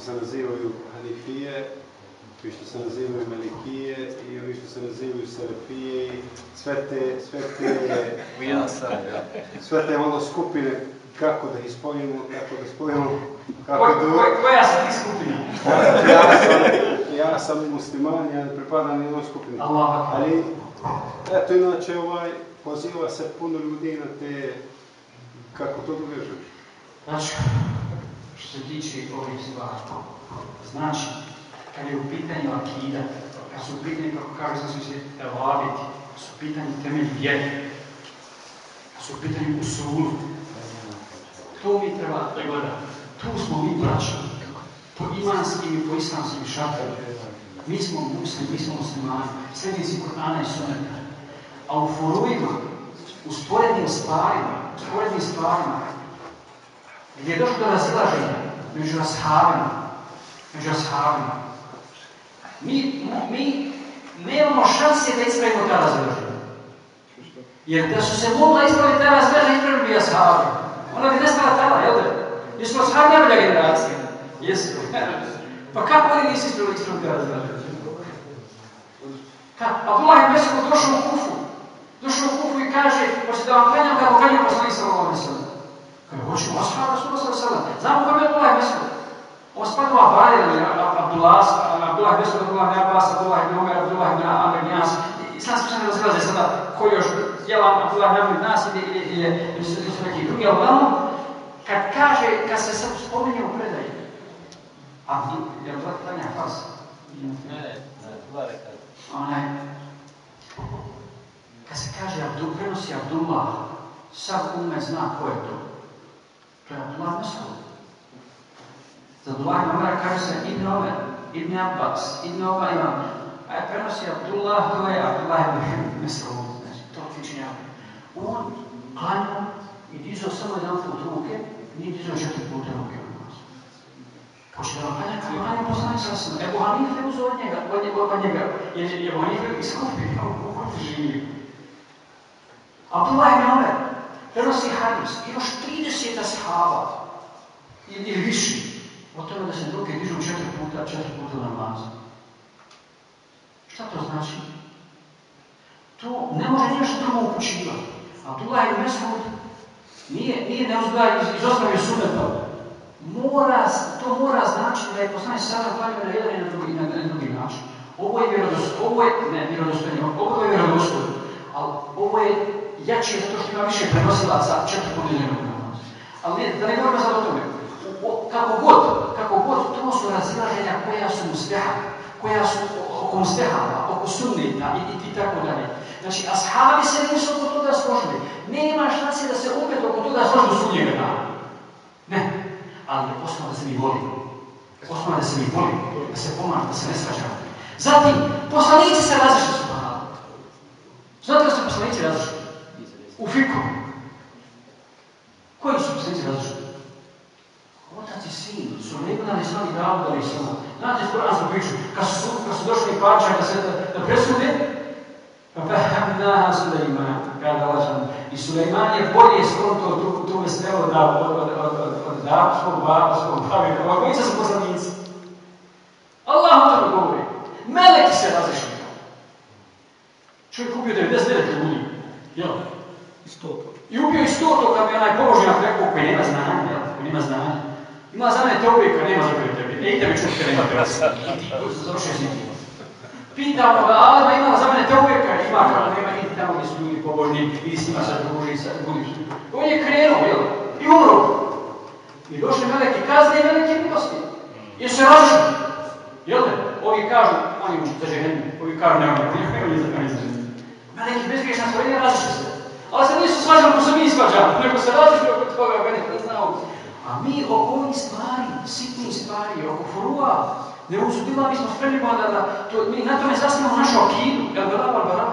se nazivaju Hanifije, i što se nazivaju Malikije, i ovi što se nazivaju Selefije, i sve te ono skupine, kako da ih spojimo, Koja su ti skupina? Ja sam musliman, ja ne pripadam nijednoj skupini. Allah. Ali, eto, inače, poziva se puno ljudi na te, kako to dovežeš? Znači, što se tiče ovih stvari, znači, kad je u pitanju akida, kad su u pitanju, kako kaže sam se, evabiti, kad su u pitanju temelj vjere, kad su u pitanju usulu, to mi treba da gledamo. Tu smo mi braćani, po imanskim i po islamskim šartima. Mi smo muslimani, srednici Kur'ana i Sunneta. A u furuima, u sporednim stvarima, gdje je došlo do razilaženja među ashabima, mi nemamo šanse da ispravimo ta razilaženja. Jer da su se mogla ispraviti ta razilaženja, ispravili bi ashabi. Ona bi nestala tada, jel da? Jer smo ashabi najbolja generacija. Jesu. Pa kako oni nisu ispravili ta razilaženja? Abdullah ibn Mesud došao u Kufu i kaže, hoćete da vam klanjam kako klanjam poslanik sallallahu alejhi ve sellem. Kaže, hoćemo ashab Rasulullah sallallahu alejhi ve sellem. Znamo ko je Abdullah ibn Mesud. On spadao Abaje, Abdullah ibn Mesud, Abdullah ibn Abbas, Abdullah ibn Omer, Abdullah ibn Amr ibn As. Islamski učenjaci razilaze sada ko još jela Abdullah ibn Amr ibn As ili su neki drugi, ali kad se sad spominje u predaji, je li to klanja fars? Ne, kad se kaže prenosi Abdullah, sav umet zna ko je to. To je Abdullah Mesud. Za Abdullah ibn Omer kaže se Ibn Omer, Ibn Abbas, Ibn Omer, a prenosi Abdullah, to je Abdullah ibn Mesud. To otičenja. On klanjao i dizao samo jedan put ruke, nije dizao 4 puta ruke u nas. Hoće da vam klanjati, kako klanjao poslanik sallallahu. Ebu Hanife uzeo od njega, jer je Ebu Hanife iskupio, kako živi. Abdullah ibn Omer prenosi hadis i još 30 ashaba ili više o tome da se ruke dižu 4 puta na namaz. Šta to znači? To ne može ništa drugo upućivati. Abdullah ibn Mesud nije neuzgaj izostavio sunneta. To mora značiti da je poslanik sallallahu alejhi ve sellem na jedan i na drugi način. Ovo je vjerodostojno, ali ovo je jače zato što ima više prenosilaca 4 puta jednog namaza. Ali da ne govorimo sad o tome. Kako god, to su razilaženja koja su musliha, koja su oko muslihama, oko sunnita i tako dalje. Znači, ashabi se nisu oko toga složili. Nema šanse da se opet oko toga složili do sudnjega dana. Ne. Ali je osnova da se mi volimo. Da se pomažemo, da se ne svađamo. Zatim, poslanici se različili su mahali. Znate da su poslanici različili? U fiku. Koji su poslanici različili? Otac i sin, Sulejman alejhi selam i Davud alejhi selam. Znate iz Kur'ansku priču, kad su došli parča da presude, pa fahamnaha Sulejman, kada lažem. I Sulejman je bolje skonto tu veselo od svog babi, ovako ica su poslanici. Allah o tome govori. Meleki se različili. Čovjek ubio 99 ljudi. Jel? I ubio i 100 kad bi onaj pobožnjak rekao koji nema znanja. Ima za mene teobika, nema za koje tebi. Ne ide mi čuti kad nema teobika. Idi, završio si ti. Pita onoga, Alema imala za mene teobika, ima kada nema, idi tamo gdje su ljudi pobožni, idi s njima sad druži i sad budiš. On je krenuo, jel? I umro. I došli meleki kazne i meleki milosti. Jer se različili. Jel ne? Ovi kažu, oni uči za žehenju. Ovi kažu, nema ni za žehenju. Meleki bezgriješna stvorenja različili se. Ali se nisu svađali ko se mi svađali. Neko se različili oko toga, ga ne znao. A mi oko ovih stvari, sitnih stvari, oko furua, ne uzubila, mi smo spremni mi na tome zasnimo našu akidu. Jel barava?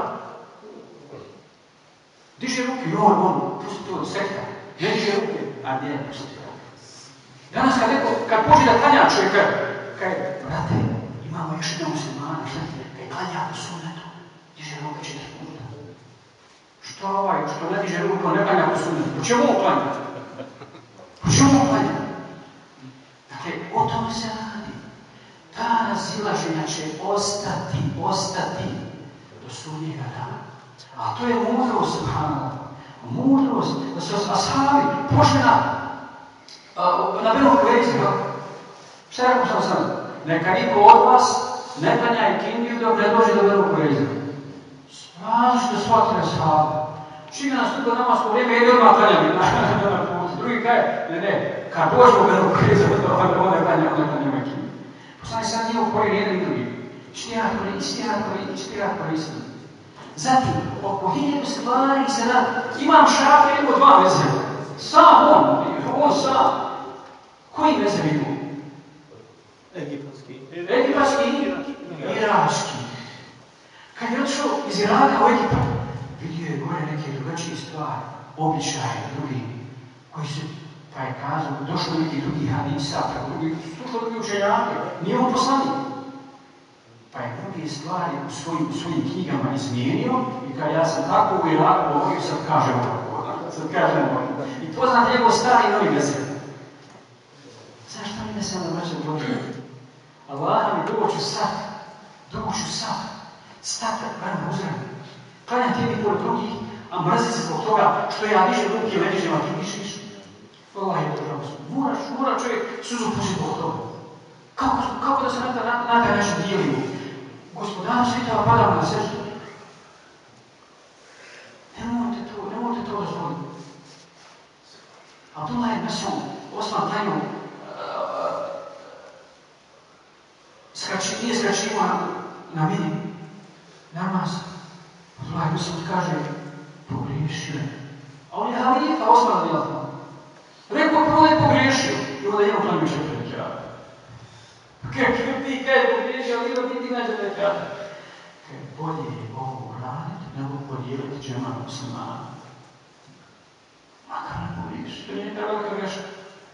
Diže ruke, pusti to, sekta. Ne diže ruke, a gdje, pusti to. Danas kad pođe da klanja čovjek, kaže, brate, imamo još jedan muslimana, šta ti, kaj klanja po sunnetu, diže ruke 4 puta. Što ne diže ruke, ne klanja po sunnetu, po čemu on klanja? Dakle, o tome se radi. razilaženja će ostati do sudnjega dana. A to je mudrost, subhanallah. Mudrost, da su ashabi pošli na Benu Kurejzu. Šta je rekao sam? Neka niko od vas ne klanja ikindiju dok ne dođe do Benu Kurejzu. Što shvatili ashabi? Čim je nastupio namasko vrijeme, jedi odmah klanjali. Drugi kaže, ne, kad dođe u Benu Kurejzu, onda klanjamo ikindiju. Poslani sad nije ukorio jedan i drugi. Ištirat korisno. Zatim, oko 1000 stvari se radi. Imam Šafija imao 2 mezheba. Sam on sam. Koji mezheb imao? Egipatski i irački. Kad je otišao iz Iraka u Egipat, vidio je gore neke drugačije stvari, običaje, drugi, koji se, pa je kazao, došlo neki drugi hadisa, slušao drugi učenjake, nije on poslanik. Pa je druge stvari u svojim knjigama izmijenio i kada ja sam tako u Iraku govorio, sad kažem ovo. I poznat njegov stari novi mezheb. Zašto mi ne sam da vraćam dođe? Allah mi dugo ću sad, stati, barem uzrem. Klanjam tebi pored drugih, a mrzi se zbog toga što ja dižem ruke, ne dižem, a ti dišiš. Allah je to žalost. Mora čovjek suzu pustiti zbog toga. Kako da se na taj način dijelimo? Gospodaru svjetova padamo na srcu. Nemojte to dozvoliti. Abdullah je Mesum, Osman tajno, nije skračivo na mini, namaz. Abdullah je Mesum kaže, pogriješio je. A on je halifa Osman radijallahu. Rekao prvo je pogriješio. I onda jedno klanio će predikjava. Kako ti kaj pogriješio, ali ti nađe predikjava. Bolje je ovo raditi nego podijeliti džemat muslimana. Makar ne pogriješio. To nije neka velika greška.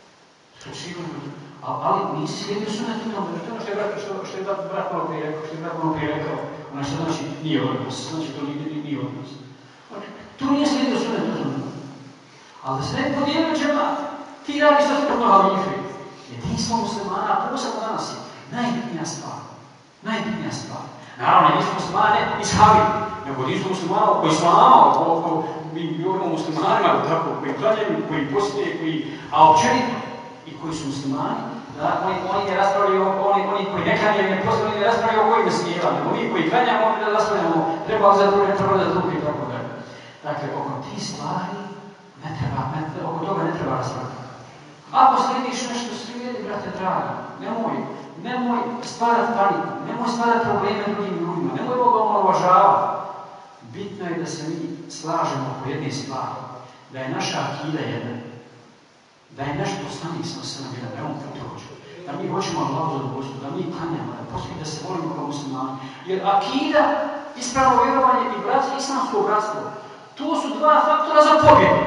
Ali nisi slijedio sunet u tome. To je ono što je brat malo prije rekao. Ono što znači nije odnos. Znači to nije odnos. Tu nije slijedio sunet u tome. Ali da se ne podijelio džemat, ti radiš sa suprotno halife. Jedinstvo muslimana, posebno danas je najbitnija stvar. Naravno, jedinstvo muslimana ne ishavi, nego jedinstvo muslimana oko islama, oko mi govorimo o muslimanima, tako, koji klanjaju, koji postoje, a općenito, i koji su muslimani, da, oni ne raspravljaju, oni koji ne klanjaju, ne postoje, oni ne raspravljaju o kojima smijeva, nego mi koji klanjamo, oni ne raspravljamo, treba za druge, treba za druge, i tako dalje. Dakle, oko tih stvari, oko toga ne treba raspravljati. Ako slijediš nešto, slijedi, brate dragi, nemoj stvarati paniku, nemoj stvarati probleme drugim ljudima, nemoj Boga omalovažavati. Bitno je da se mi slažemo oko jedne stvari, da je naša akida jedna, da je naš poslanik sallallahu alejhi ve sellem da on prođe, da mi hoćemo Allahu zadovoljstvo, da mi klanjamo, da se volimo kao muslimani. Jer akida, ispravno vjerovanje i bratstvo, islamsko bratstvo, to su 2 faktora za pobjedu.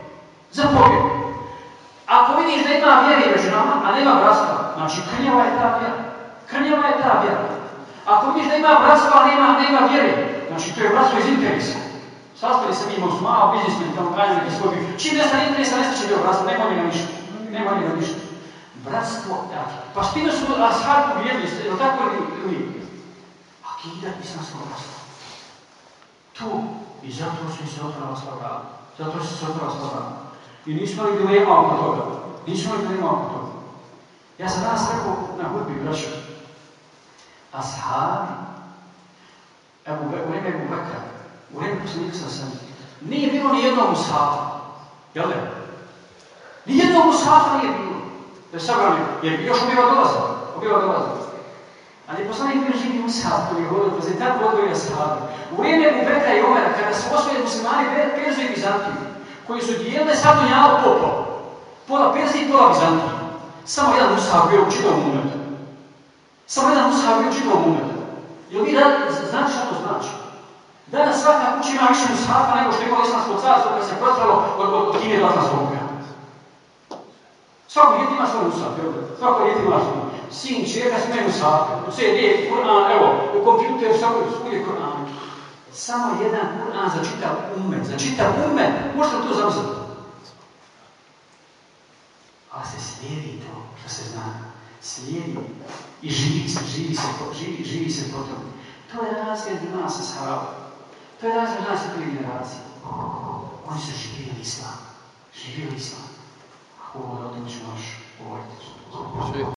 Ako vidiš da ima vjere među nama, a nema bratstva, znači krnjava je ta vjera. Ako vidiš da ima bratstva, a nema vjere, znači to je bratstvo iz interesa. Sastali se mi muslimana, biznismeni, tamo kanjali neki svoj. Čim nestane interesa, nestaće dio bratstva, nema njega ništa. Bratstvo, pa s time su ashabi pobjedili, je li tako ili? Akida islamskog bratstva. Tu, i zato su se otvorila sva. I nismo li dilema oko toga. Ja sam danas rekao na hudbi, braću, ashabi, u vreme Ebu Bekra, u vreme poslanika sam, nije bilo ni jednog mushafa. Jel ne? Ni jednog mushafa nije bilo. Da je sabrano, jer još objeva dolaze. Ali je poslanik bio živi mushaf koji je vodio, pa se tako vodio i ashabi. U vreme Ebu Bekra i Omera, kada su osvojili muslimani Perzu i Bizantiju, koji su dijelili sad dunjalu pola Perzije i pola Bizantije. Samo jedan mushaf bio u čitavom umetu. Jel vi znate šta to znači? Danas svaka kuća ima više mushafa nego što je imalo islamsko carstvo kada se prostralo od Kine do Atlantskog okeana. Svako dijete ima svoj mushaf, svako dijete ima svoj. Sin, čerka, svi imaju mushafe. CD, Kur'an, evo, u kompjuteru, svako je Kur'an. Samo jedan Kur'an za čitav umet. Možete li to zamisliti? Ali se slijedi to što se zna. slijedi i živi se po tome. To je razgled nas ashaba. To je razgled nas prve generacije. Oni su živjeli islam. Živjeli islam. Ovo o tom ću još govoriti.